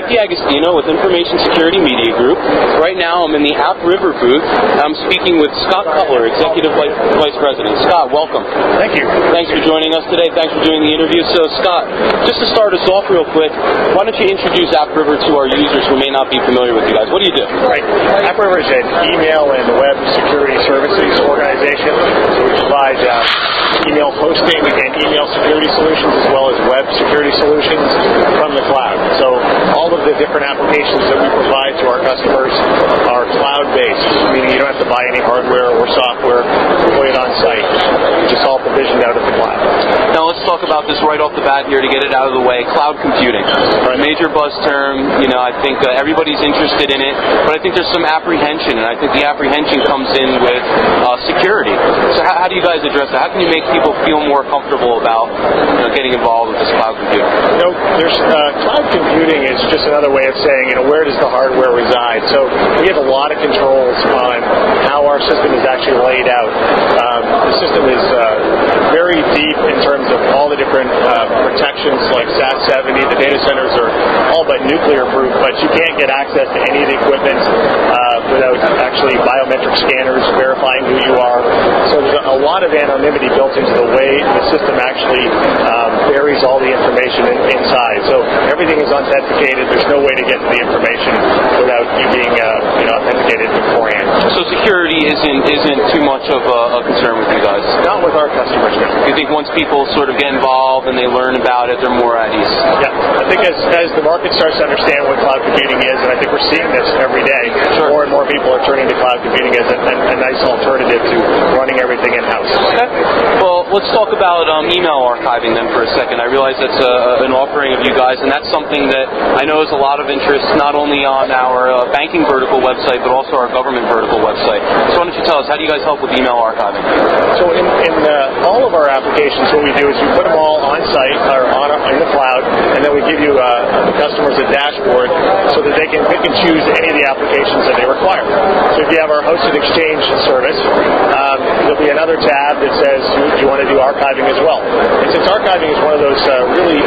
Mark DiAgostino with Information Security Media Group. Right now I'm in the AppRiver booth. I'm speaking with Scott Cutler, Executive Vice President. Scott, welcome. Thank you. Thanks for joining us today. Thanks for doing the interview. So, Scott, just to start us off real quick, why don't you introduce AppRiver to our users who may not be familiar with you guys? What do you do? Right. AppRiver is an email and web security services organization. So we provide email hosting and email security solutions as well as web security solutions from the cloud. So all of the different applications that we provide to our customers are cloud-based, meaning you don't have to buy any hardware or software, deploy it on site. It's just all provisioned out of the cloud. Now let's talk about this right off the bat here to get it out of the way. Cloud computing. Right. Major buzz term. You know, I think everybody's interested in it, but I think there's some apprehension, and I think the apprehension comes in with security. So how do you guys address that? How can you make people feel more comfortable about getting involved with this cloud computing? There's cloud computing is just another way of saying, where does the hardware reside? So we have a lot of controls on how our system is actually laid out. The system is very deep in terms of all the different protections like SAT-70. The data centers are all but nuclear-proof, but you can't get access to any of the equipment without actually biometric scanners verifying who you are. So there's a lot of anonymity built into the way the system actually buries all the information inside. So everything is authenticated. There's no way to get to the information without you being authenticated beforehand. So security isn't too much of a concern with you guys? Not with our customers, no. Do you think once people sort of get involved and they learn about it, they're more at ease? Yeah. I think as the market starts to understand what cloud computing is, and I think we're seeing this every day, sure, more and more people are turning to cloud computing as a nice alternative to running everything in-house. Okay. Well, let's talk about email archiving then for a second. I realize that's an offering of you guys, and that's something that I know is a lot of interest not only on our banking vertical website, but also our government vertical website. So why don't you tell us, how do you guys help with email archiving? So in all of our applications, what we do is we put them all on site or in the cloud, and then we give you the customers a dashboard so that they can pick and choose any of the applications that they require. So if you have our hosted exchange service, there'll be another tab that says, do you want to do archiving as well? And since archiving is one of those really,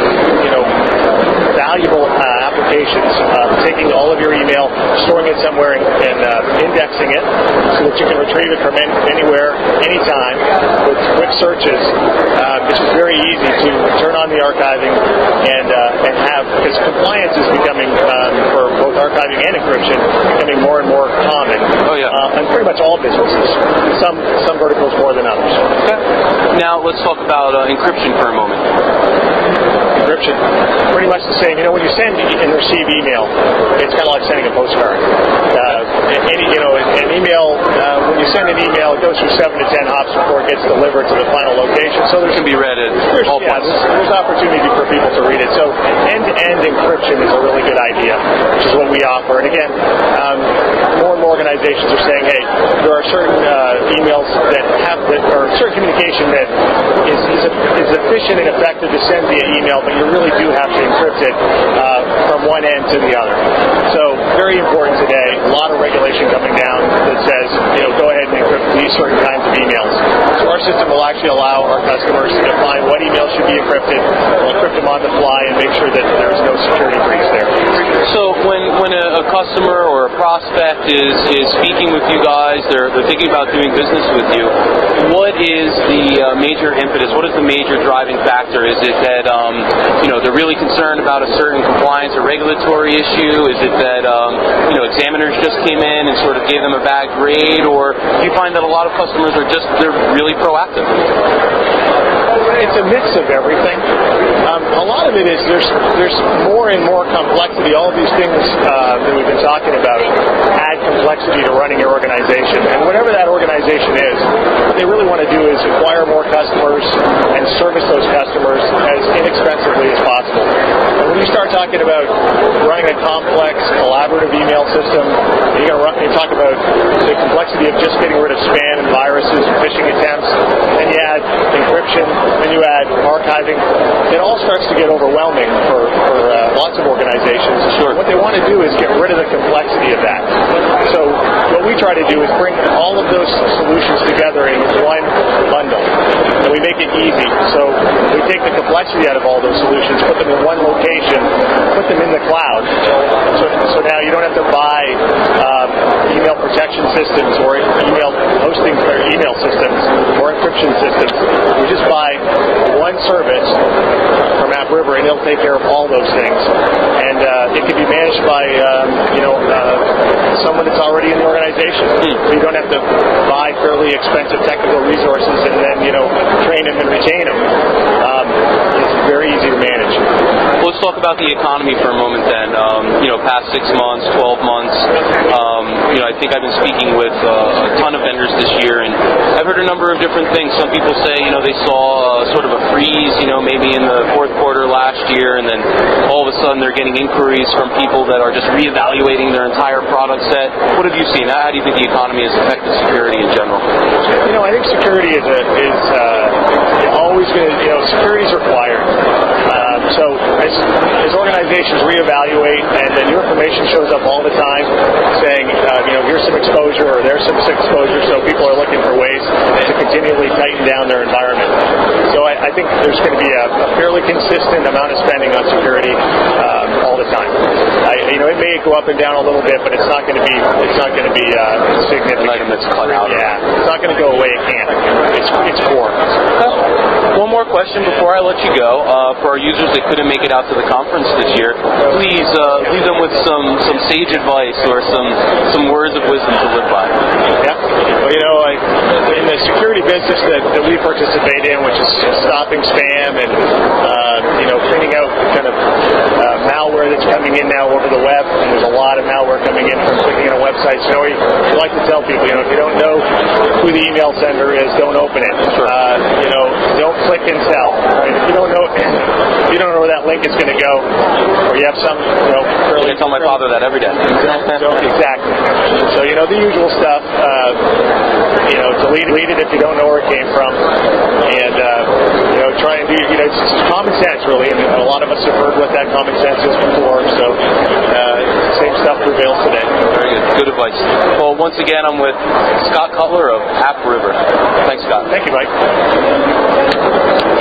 valuable applications, taking all of your email, storing it somewhere, and indexing it so that you can retrieve it from anywhere, anytime, with quick searches. It's just very easy to turn on the archiving and have, because compliance is becoming, for both archiving and encryption, becoming more and more common. Oh, yeah. And pretty much all businesses. Some verticals more than others. Okay. Now let's talk about encryption for a moment. Encryption, pretty much the same. When you send and receive email, it's kind of like sending a postcard. An email, when you send an email, it goes through 7 to 10 hops before it gets delivered to the final location. So it can be read at all points. There's opportunity for people to read it. So end-to-end encryption is a really good idea, which is what we offer. And again, more and more organizations are saying, hey, there are certain emails or certain communication that is efficient and effective to send via email, but you really do have to encrypt it from one end to the other. So very important today. A lot of regulation coming down that says, go ahead and encrypt these certain kinds of emails. So our system will actually allow our customers to define what emails should be encrypted. We'll encrypt them on the fly and make sure that there is no security breach there. So when a customer or a prospect is speaking with you guys, they're thinking about doing business with you, what is the major impetus? What is the major driving factor? Is it that they're really concerned about a certain compliance or regulatory issue? Is it that examiners just came in and sort of gave them a bad grade, or do you find that a lot of customers they're really proactive? It's a mix of everything. A lot of it is there's more and more complexity. All of these things that we've been talking about add complexity to running your organization. And whatever that organization is, what they really want to do is acquire more customers and service those customers as inexpensively as possible. And when you start talking about running a complex, collaborative email system, you talk about the complexity of just getting rid of spam and viruses and phishing attempts, then you add encryption, then you add archiving, it all starts to get overwhelming for lots of organizations. Sure. What they want to do is get rid of the complexity of that. So what we try to do is bring all of those solutions together in one bundle. And we make it easy. So we take the complexity out of all those solutions, put them in one location, put them in the cloud, buy email protection systems or email hosting or email systems or encryption systems. We just buy one service from AppRiver, and they'll take care of all those things. And it can be managed by someone that's already in the organization. So you don't have to buy fairly expensive technical resources and then train them and retain them. It's very easy to manage. Well, let's talk about the economy for a moment then. Past 6 months, 12 months. I think I've been speaking with a ton of vendors this year, and I've heard a number of different things. Some people say, they saw sort of a freeze, maybe in the fourth quarter last year, and then all of a sudden they're getting inquiries from people that are just reevaluating their entire product set. What have you seen? How do you think the economy has affected security in general? I think security is always going to, security is required. So as organizations reevaluate, and then your information shows up all the time saying, here's some exposure or there's some exposure, so people are looking for ways to continually tighten down their environment. So I think there's going to be a fairly consistent amount of spending on security all the time. It may go up and down a little bit, but it's not going to be significant. An item that's cut out. Yeah, it's not going to go away. It can't. It's core. Okay. One more question before I let you go. For our users that couldn't make it out to the conference this year, please leave them with some sage advice or some words of wisdom to live by. Yeah. Well, in the security business that we participate in, which is stopping spam and cleaning out kind of malware that's coming in now over the web, and there's a lot of malware coming in from clicking on websites. We like to tell people, if you don't know who the email sender is, don't open it. Sure. Don't click and sell. Right? If you don't know where that link is going to go, or you have some, I tell my father that every day. Exactly. So the usual stuff. Delete it if you don't know where it came from, and try and do. It's common sense, really, and a lot of us have heard what that common sense is before. So same stuff prevails today. Very good. Good advice. Well, once again, I'm with Scott Cutler of AppRiver. Thanks, Scott. Thank you, Mike.